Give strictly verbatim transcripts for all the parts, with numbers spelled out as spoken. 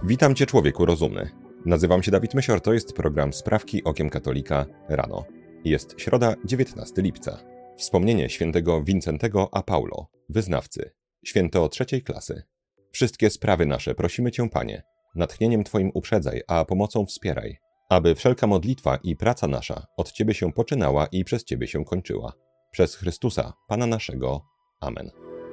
Witam Cię, człowieku rozumny. Nazywam się Dawid Mysior, to jest program Sprawki Okiem Katolika rano. Jest środa, dziewiętnastego lipca. Wspomnienie świętego Wincentego a Paulo, wyznawcy, święto trzeciej klasy. Wszystkie sprawy nasze prosimy Cię, Panie, natchnieniem Twoim uprzedzaj, a pomocą wspieraj, aby wszelka modlitwa i praca nasza od Ciebie się poczynała i przez Ciebie się kończyła. Przez Chrystusa, Pana naszego. Amen.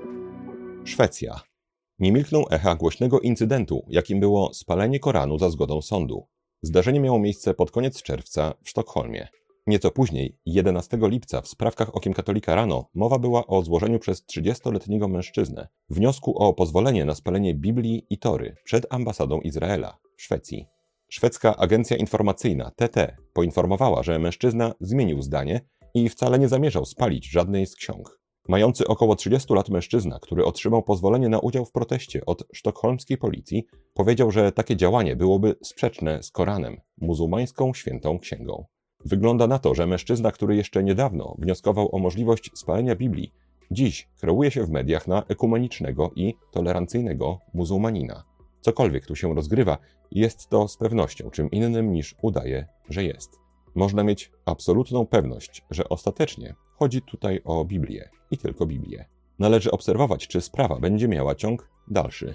Szwecja. Nie milkną echa głośnego incydentu, jakim było spalenie Koranu za zgodą sądu. Zdarzenie miało miejsce pod koniec czerwca w Sztokholmie. Nieco później, jedenastego lipca, w Sprawkach Okiem Katolika rano, mowa była o złożeniu przez trzydziestoletniego mężczyznę wniosku o pozwolenie na spalenie Biblii i Tory przed ambasadą Izraela w Szwecji. Szwedzka Agencja Informacyjna T T poinformowała, że mężczyzna zmienił zdanie i wcale nie zamierzał spalić żadnej z ksiąg. Mający około trzydziestu lat mężczyzna, który otrzymał pozwolenie na udział w proteście od sztokholmskiej policji, powiedział, że takie działanie byłoby sprzeczne z Koranem, muzułmańską świętą księgą. Wygląda na to, że mężczyzna, który jeszcze niedawno wnioskował o możliwość spalenia Biblii, dziś kreuje się w mediach na ekumenicznego i tolerancyjnego muzułmanina. Cokolwiek tu się rozgrywa, jest to z pewnością czym innym niż udaje, że jest. Można mieć absolutną pewność, że ostatecznie chodzi tutaj o Biblię i tylko Biblię. Należy obserwować, czy sprawa będzie miała ciąg dalszy.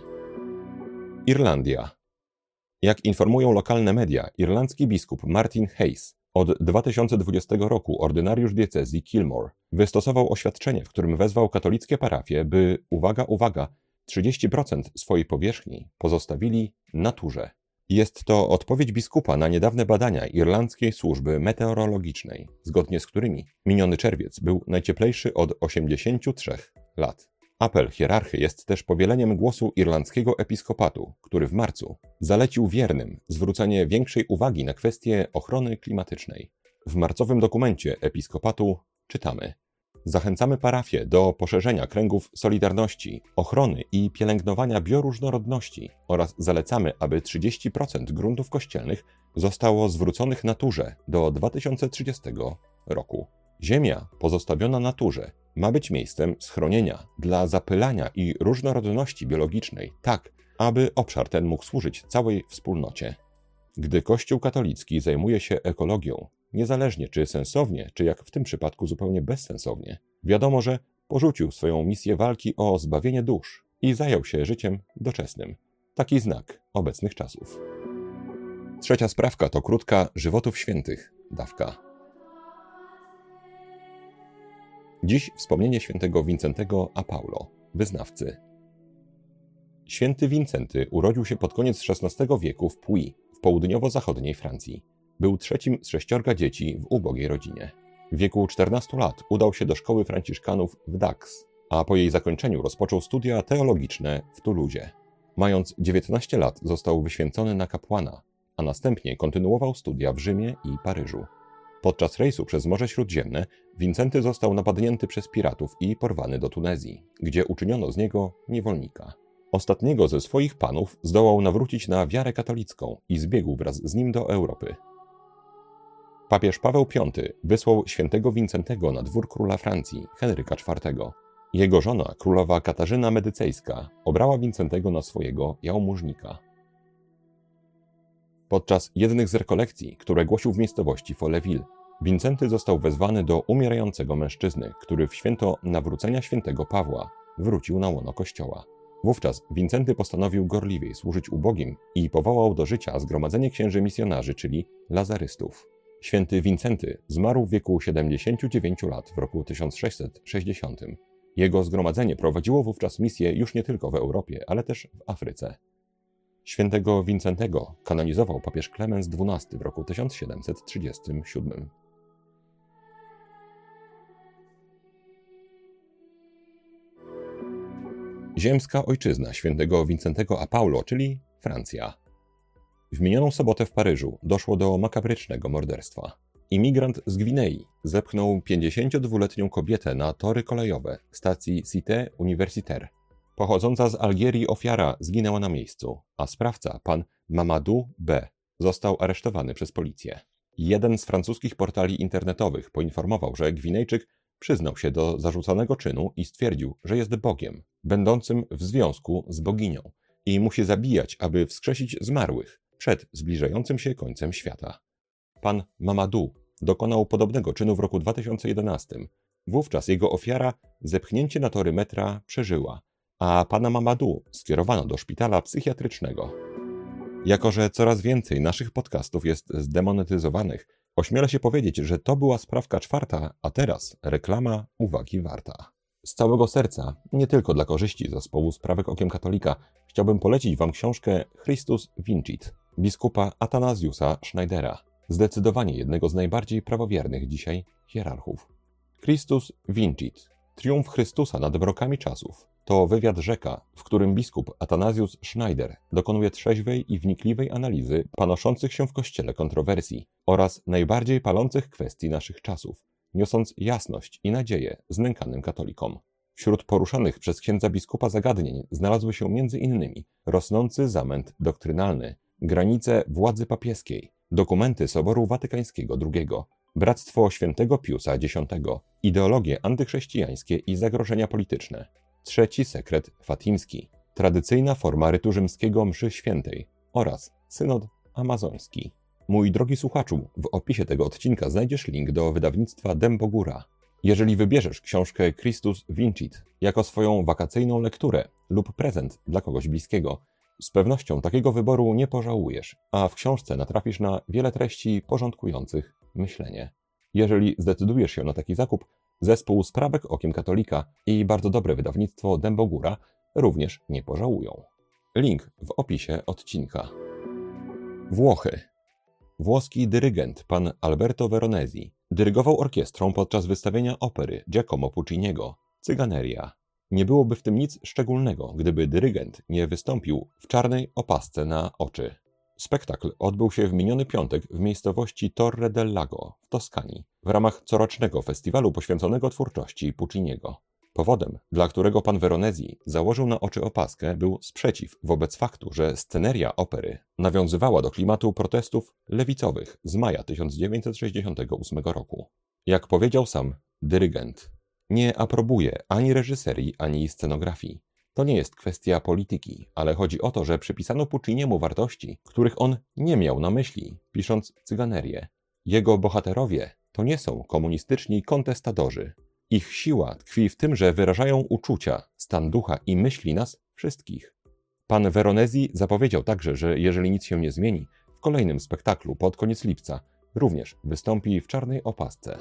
Irlandia. Jak informują lokalne media, irlandzki biskup Martin Hayes od dwa tysiące dwudziestego roku ordynariusz diecezji Kilmore wystosował oświadczenie, w którym wezwał katolickie parafie, by, uwaga, uwaga, trzydzieści procent swojej powierzchni pozostawili naturze. Jest to odpowiedź biskupa na niedawne badania Irlandzkiej Służby Meteorologicznej, zgodnie z którymi miniony czerwiec był najcieplejszy od osiemdziesięciu trzech lat. Apel hierarchy jest też powieleniem głosu irlandzkiego episkopatu, który w marcu zalecił wiernym zwrócenie większej uwagi na kwestie ochrony klimatycznej. W marcowym dokumencie episkopatu czytamy: zachęcamy parafie do poszerzenia kręgów solidarności, ochrony i pielęgnowania bioróżnorodności oraz zalecamy, aby trzydzieści procent gruntów kościelnych zostało zwróconych naturze do dwa tysiące trzydziestego roku. Ziemia pozostawiona naturze ma być miejscem schronienia dla zapylania i różnorodności biologicznej, tak aby obszar ten mógł służyć całej wspólnocie. Gdy Kościół katolicki zajmuje się ekologią, niezależnie czy sensownie, czy jak w tym przypadku zupełnie bezsensownie, wiadomo, że porzucił swoją misję walki o zbawienie dusz i zajął się życiem doczesnym. Taki znak obecnych czasów. Trzecia sprawka to krótka żywotów świętych dawka. Dziś wspomnienie świętego Wincentego a Paulo, wyznawcy. Święty Wincenty urodził się pod koniec szesnastego wieku w Puy, w południowo-zachodniej Francji. Był trzecim z sześciorga dzieci w ubogiej rodzinie. W wieku czternastu lat udał się do szkoły franciszkanów w Dax, a po jej zakończeniu rozpoczął studia teologiczne w Toulouse. Mając dziewiętnaście lat został wyświęcony na kapłana, a następnie kontynuował studia w Rzymie i Paryżu. Podczas rejsu przez Morze Śródziemne Wincenty został napadnięty przez piratów i porwany do Tunezji, gdzie uczyniono z niego niewolnika. Ostatniego ze swoich panów zdołał nawrócić na wiarę katolicką i zbiegł wraz z nim do Europy. Papież Paweł Piąty wysłał świętego Wincentego na dwór króla Francji, Henryka czwartego. Jego żona, królowa Katarzyna Medycejska, obrała Wincentego na swojego jałmużnika. Podczas jednych z rekolekcji, które głosił w miejscowości Folleville, Wincenty został wezwany do umierającego mężczyzny, który w święto nawrócenia świętego Pawła wrócił na łono kościoła. Wówczas Wincenty postanowił gorliwiej służyć ubogim i powołał do życia zgromadzenie księży misjonarzy, czyli lazarystów. Święty Wincenty zmarł w wieku siedemdziesięciu dziewięciu lat w roku tysiąc sześćset sześćdziesiątym. Jego zgromadzenie prowadziło wówczas misję już nie tylko w Europie, ale też w Afryce. Świętego Wincentego kanonizował papież Klemens dwunasty w roku tysiąc siedemset trzydziestym siódmym. Ziemska ojczyzna świętego Wincentego a Paulo, czyli Francja. W minioną sobotę w Paryżu doszło do makabrycznego morderstwa. Imigrant z Gwinei zepchnął pięćdziesięciodwuletnią kobietę na tory kolejowe stacji Cité Universitaire. Pochodząca z Algierii ofiara zginęła na miejscu, a sprawca, pan Mamadou B., został aresztowany przez policję. Jeden z francuskich portali internetowych poinformował, że Gwinejczyk przyznał się do zarzucanego czynu i stwierdził, że jest Bogiem, będącym w związku z boginią. i musi zabijać, aby wskrzesić zmarłych przed zbliżającym się końcem świata. Pan Mamadou dokonał podobnego czynu w roku dwa tysiące jedenastym. Wówczas jego ofiara zepchnięcie na tory metra przeżyła, a pana Mamadou skierowano do szpitala psychiatrycznego. Jako że coraz więcej naszych podcastów jest zdemonetyzowanych, ośmielę się powiedzieć, że to była sprawka czwarta, a teraz reklama uwagi warta. Z całego serca, nie tylko dla korzyści zespołu Sprawek Okiem Katolika, chciałbym polecić wam książkę Christus Vincit biskupa Athanasiusa Schneidera, zdecydowanie jednego z najbardziej prawowiernych dzisiaj hierarchów. Christus Vincit, triumf Chrystusa nad mrokami czasów, to wywiad rzeka, w którym biskup Athanasius Schneider dokonuje trzeźwej i wnikliwej analizy panoszących się w Kościele kontrowersji oraz najbardziej palących kwestii naszych czasów, niosąc jasność i nadzieję znękanym katolikom. Wśród poruszanych przez księdza biskupa zagadnień znalazły się między innymi rosnący zamęt doktrynalny, granice władzy papieskiej, dokumenty Soboru Watykańskiego drugiego, Bractwo Świętego Piusa Dziesiątego, ideologie antychrześcijańskie i zagrożenia polityczne, trzeci sekret fatimski, tradycyjna forma rytu rzymskiego mszy świętej oraz synod amazoński. Mój drogi słuchaczu, w opisie tego odcinka znajdziesz link do wydawnictwa Dębogóra. Jeżeli wybierzesz książkę Christus Vincit jako swoją wakacyjną lekturę lub prezent dla kogoś bliskiego, z pewnością takiego wyboru nie pożałujesz, a w książce natrafisz na wiele treści porządkujących myślenie. Jeżeli zdecydujesz się na taki zakup, zespół Sprawek Okiem Katolika i bardzo dobre wydawnictwo Dębogóra również nie pożałują. Link w opisie odcinka. Włochy. Włoski dyrygent pan Alberto Veronesi dyrygował orkiestrą podczas wystawienia opery Giacomo Pucciniego Cyganeria. Nie byłoby w tym nic szczególnego, gdyby dyrygent nie wystąpił w czarnej opasce na oczy. Spektakl odbył się w miniony piątek w miejscowości Torre del Lago w Toskanii w ramach corocznego festiwalu poświęconego twórczości Pucciniego. Powodem, dla którego pan Veronesi założył na oczy opaskę, był sprzeciw wobec faktu, że sceneria opery nawiązywała do klimatu protestów lewicowych z maja tysiąc dziewięćset sześćdziesiątego ósmego roku. Jak powiedział sam dyrygent, nie aprobuje ani reżyserii, ani scenografii. To nie jest kwestia polityki, ale chodzi o to, że przypisano Pucciniemu wartości, których on nie miał na myśli, pisząc Cyganerię. Jego bohaterowie to nie są komunistyczni kontestadorzy. Ich siła tkwi w tym, że wyrażają uczucia, stan ducha i myśli nas wszystkich. Pan Veronesi zapowiedział także, że jeżeli nic się nie zmieni, w kolejnym spektaklu pod koniec lipca również wystąpi w czarnej opasce.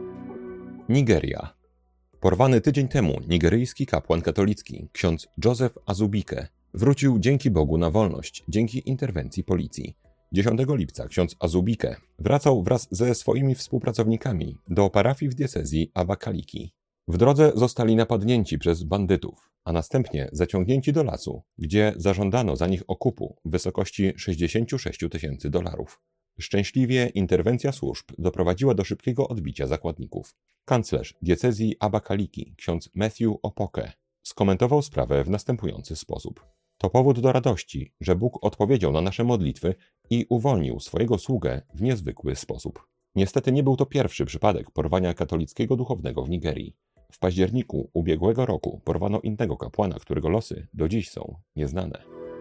Nigeria. Porwany tydzień temu nigeryjski kapłan katolicki, ksiądz Joseph Azubike, wrócił dzięki Bogu na wolność dzięki interwencji policji. dziesiątego lipca ksiądz Azubike wracał wraz ze swoimi współpracownikami do parafii w diecezji Abakaliki. W drodze zostali napadnięci przez bandytów, a następnie zaciągnięci do lasu, gdzie zażądano za nich okupu w wysokości sześćdziesiąt sześć tysięcy dolarów. Szczęśliwie interwencja służb doprowadziła do szybkiego odbicia zakładników. Kanclerz diecezji Abakaliki, ksiądz Matthew Opoke, skomentował sprawę w następujący sposób. To powód do radości, że Bóg odpowiedział na nasze modlitwy i uwolnił swojego sługę w niezwykły sposób. Niestety nie był to pierwszy przypadek porwania katolickiego duchownego w Nigerii. W październiku ubiegłego roku porwano innego kapłana, którego losy do dziś są nieznane.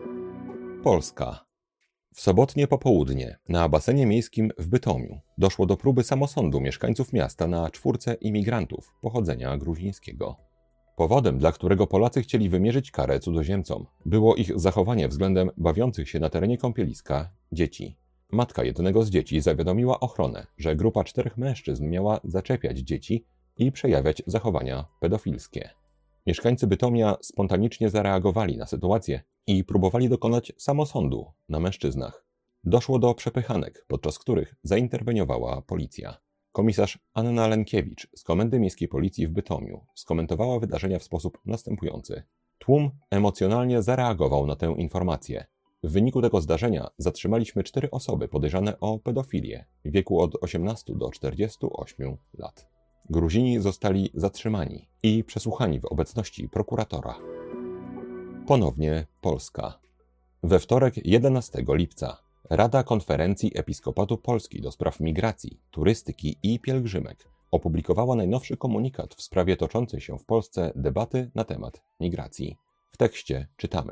Polska. W sobotnie popołudnie na basenie miejskim w Bytomiu doszło do próby samosądu mieszkańców miasta na czwórce imigrantów pochodzenia gruzińskiego. Powodem, dla którego Polacy chcieli wymierzyć karę cudzoziemcom, było ich zachowanie względem bawiących się na terenie kąpieliska dzieci. Matka jednego z dzieci zawiadomiła ochronę, że grupa czterech mężczyzn miała zaczepiać dzieci i przejawiać zachowania pedofilskie. Mieszkańcy Bytomia spontanicznie zareagowali na sytuację i próbowali dokonać samosądu na mężczyznach. Doszło do przepychanek, podczas których zainterweniowała policja. Komisarz Anna Lenkiewicz z Komendy Miejskiej Policji w Bytomiu skomentowała wydarzenia w sposób następujący. Tłum emocjonalnie zareagował na tę informację. W wyniku tego zdarzenia zatrzymaliśmy cztery osoby podejrzane o pedofilię w wieku od osiemnastu do czterdziestu ośmiu lat. Gruzini zostali zatrzymani i przesłuchani w obecności prokuratora. Ponownie Polska. We wtorek jedenastego lipca Rada Konferencji Episkopatu Polski do spraw migracji, turystyki i pielgrzymek opublikowała najnowszy komunikat w sprawie toczącej się w Polsce debaty na temat migracji. W tekście czytamy: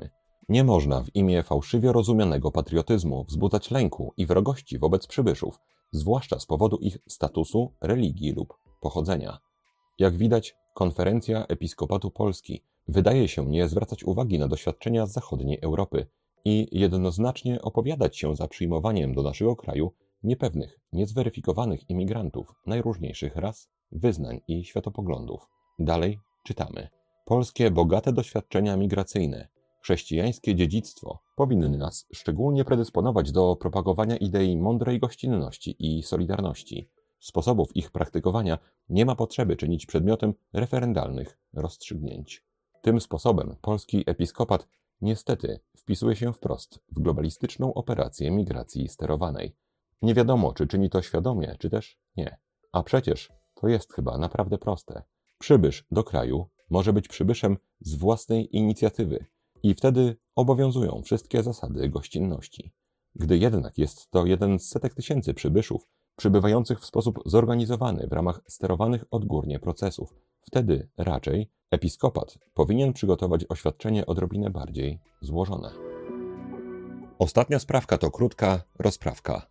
Nie można w imię fałszywie rozumianego patriotyzmu wzbudzać lęku i wrogości wobec przybyszów, zwłaszcza z powodu ich statusu, religii lub pochodzenia. Jak widać, Konferencja Episkopatu Polski wydaje się nie zwracać uwagi na doświadczenia z zachodniej Europy i jednoznacznie opowiadać się za przyjmowaniem do naszego kraju niepewnych, niezweryfikowanych imigrantów najróżniejszych ras, wyznań i światopoglądów. Dalej czytamy. Polskie bogate doświadczenia migracyjne, chrześcijańskie dziedzictwo powinny nas szczególnie predysponować do propagowania idei mądrej gościnności i solidarności. Sposobów ich praktykowania nie ma potrzeby czynić przedmiotem referendalnych rozstrzygnięć. Tym sposobem polski episkopat niestety wpisuje się wprost w globalistyczną operację migracji sterowanej. Nie wiadomo, czy czyni to świadomie, czy też nie. A przecież to jest chyba naprawdę proste. Przybysz do kraju może być przybyszem z własnej inicjatywy i wtedy obowiązują wszystkie zasady gościnności. Gdy jednak jest to jeden z setek tysięcy przybyszów, przybywających w sposób zorganizowany w ramach sterowanych odgórnie procesów, wtedy raczej episkopat powinien przygotować oświadczenie odrobinę bardziej złożone. Ostatnia sprawka to krótka rozprawka.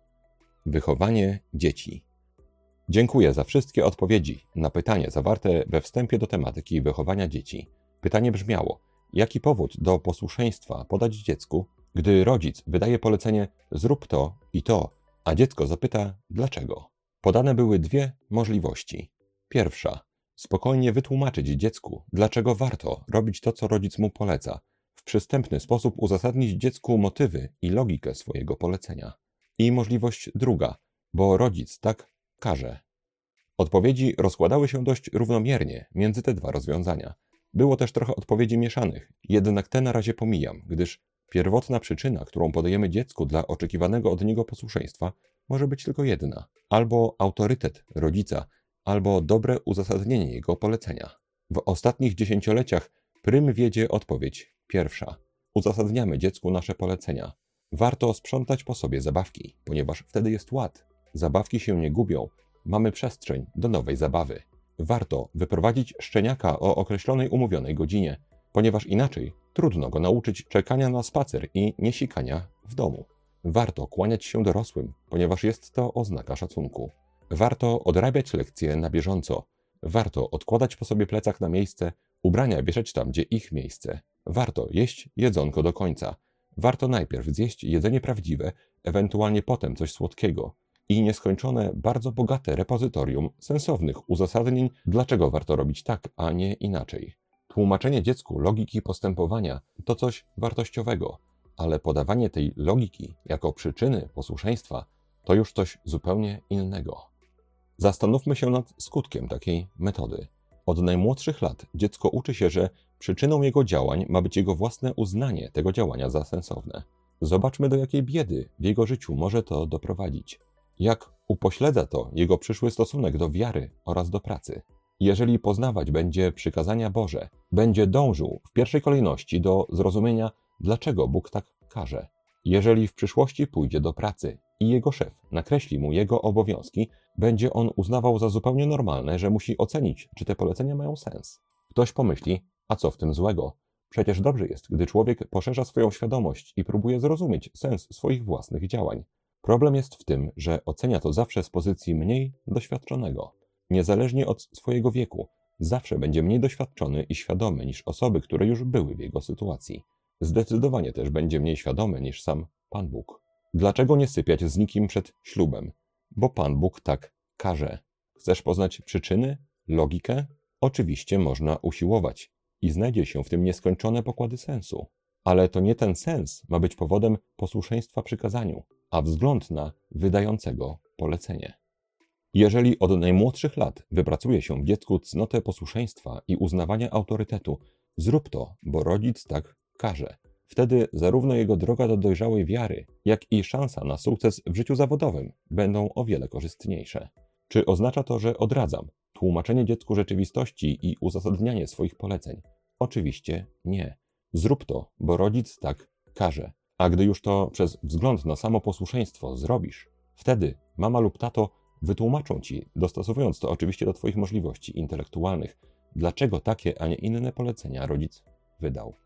Wychowanie dzieci. Dziękuję za wszystkie odpowiedzi na pytanie zawarte we wstępie do tematyki wychowania dzieci. Pytanie brzmiało, jaki powód do posłuszeństwa podać dziecku, gdy rodzic wydaje polecenie zrób to i to, a dziecko zapyta dlaczego. Podane były dwie możliwości. Pierwsza, spokojnie wytłumaczyć dziecku, dlaczego warto robić to, co rodzic mu poleca, w przystępny sposób uzasadnić dziecku motywy i logikę swojego polecenia. I możliwość druga, bo rodzic tak każe. Odpowiedzi rozkładały się dość równomiernie między te dwa rozwiązania. Było też trochę odpowiedzi mieszanych, jednak te na razie pomijam, gdyż pierwotna przyczyna, którą podajemy dziecku dla oczekiwanego od niego posłuszeństwa, może być tylko jedna. Albo autorytet rodzica, albo dobre uzasadnienie jego polecenia. W ostatnich dziesięcioleciach prym wiedzie odpowiedź pierwsza. Uzasadniamy dziecku nasze polecenia. Warto sprzątać po sobie zabawki, ponieważ wtedy jest ład. Zabawki się nie gubią, mamy przestrzeń do nowej zabawy. Warto wyprowadzić szczeniaka o określonej umówionej godzinie, ponieważ inaczej trudno go nauczyć czekania na spacer i nie sikania w domu. Warto kłaniać się dorosłym, ponieważ jest to oznaka szacunku. Warto odrabiać lekcje na bieżąco. Warto odkładać po sobie plecak na miejsce, ubrania wieszać tam, gdzie ich miejsce. Warto jeść jedzonko do końca. Warto najpierw zjeść jedzenie prawdziwe, ewentualnie potem coś słodkiego. I nieskończone, bardzo bogate repozytorium sensownych uzasadnień, dlaczego warto robić tak, a nie inaczej. Tłumaczenie dziecku logiki postępowania to coś wartościowego, ale podawanie tej logiki jako przyczyny posłuszeństwa to już coś zupełnie innego. Zastanówmy się nad skutkiem takiej metody. Od najmłodszych lat dziecko uczy się, że przyczyną jego działań ma być jego własne uznanie tego działania za sensowne. Zobaczmy, do jakiej biedy w jego życiu może to doprowadzić. Jak upośledza to jego przyszły stosunek do wiary oraz do pracy. Jeżeli poznawać będzie przykazania Boże, będzie dążył w pierwszej kolejności do zrozumienia, dlaczego Bóg tak każe. Jeżeli w przyszłości pójdzie do pracy i jego szef nakreśli mu jego obowiązki, będzie on uznawał za zupełnie normalne, że musi ocenić, czy te polecenia mają sens. Ktoś pomyśli, a co w tym złego? Przecież dobrze jest, gdy człowiek poszerza swoją świadomość i próbuje zrozumieć sens swoich własnych działań. Problem jest w tym, że ocenia to zawsze z pozycji mniej doświadczonego. Niezależnie od swojego wieku, zawsze będzie mniej doświadczony i świadomy niż osoby, które już były w jego sytuacji. Zdecydowanie też będzie mniej świadomy niż sam Pan Bóg. Dlaczego nie sypiać z nikim przed ślubem? Bo Pan Bóg tak każe. Chcesz poznać przyczyny, logikę? Oczywiście można usiłować i znajdzie się w tym nieskończone pokłady sensu. Ale to nie ten sens ma być powodem posłuszeństwa przykazaniu, a wzgląd na wydającego polecenie. Jeżeli od najmłodszych lat wypracuje się w dziecku cnotę posłuszeństwa i uznawania autorytetu, zrób to, bo rodzic tak każe. Wtedy zarówno jego droga do dojrzałej wiary, jak i szansa na sukces w życiu zawodowym będą o wiele korzystniejsze. Czy oznacza to, że odradzam tłumaczenie dziecku rzeczywistości i uzasadnianie swoich poleceń? Oczywiście nie. Zrób to, bo rodzic tak każe. A gdy już to przez wzgląd na samo posłuszeństwo zrobisz, wtedy mama lub tato wytłumaczą ci, dostosowując to oczywiście do twoich możliwości intelektualnych, dlaczego takie, a nie inne polecenia rodzic wydał.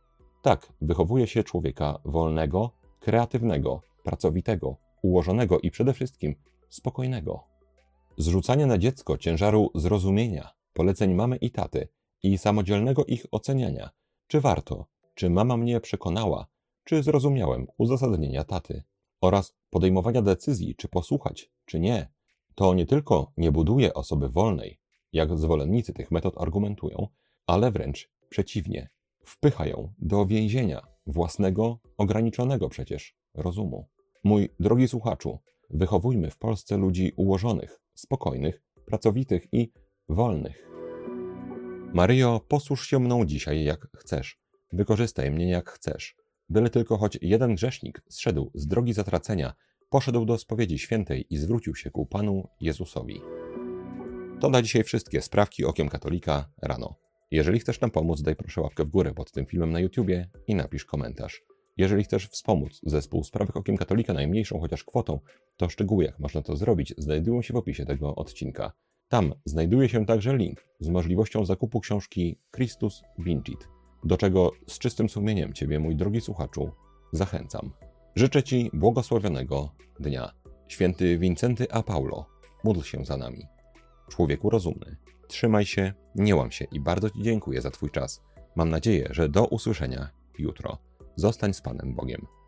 Tak wychowuje się człowieka wolnego, kreatywnego, pracowitego, ułożonego i przede wszystkim spokojnego. Zrzucanie na dziecko ciężaru zrozumienia, poleceń mamy i taty i samodzielnego ich oceniania, czy warto, czy mama mnie przekonała, czy zrozumiałem uzasadnienia taty, oraz podejmowania decyzji, czy posłuchać, czy nie, to nie tylko nie buduje osoby wolnej, jak zwolennicy tych metod argumentują, ale wręcz przeciwnie, wpycha ją do więzienia własnego, ograniczonego przecież rozumu. Mój drogi słuchaczu, wychowujmy w Polsce ludzi ułożonych, spokojnych, pracowitych i wolnych. Maryjo, posłuż się mną dzisiaj jak chcesz, wykorzystaj mnie jak chcesz, byle tylko choć jeden grzesznik zszedł z drogi zatracenia, poszedł do spowiedzi świętej i zwrócił się ku Panu Jezusowi. To na dzisiaj wszystkie sprawki Okiem Katolika rano. Jeżeli chcesz nam pomóc, daj proszę łapkę w górę pod tym filmem na YouTubie i napisz komentarz. Jeżeli chcesz wspomóc zespół Sprawek Okiem Katolika najmniejszą chociaż kwotą, to szczegóły jak można to zrobić znajdują się w opisie tego odcinka. Tam znajduje się także link z możliwością zakupu książki Christus Vincit, do czego z czystym sumieniem Ciebie, mój drogi słuchaczu, zachęcam. Życzę Ci błogosławionego dnia. Święty Wincenty a Paulo, módl się za nami. Człowieku rozumny, trzymaj się, nie łam się i bardzo Ci dziękuję za Twój czas. Mam nadzieję, że do usłyszenia jutro. Zostań z Panem Bogiem.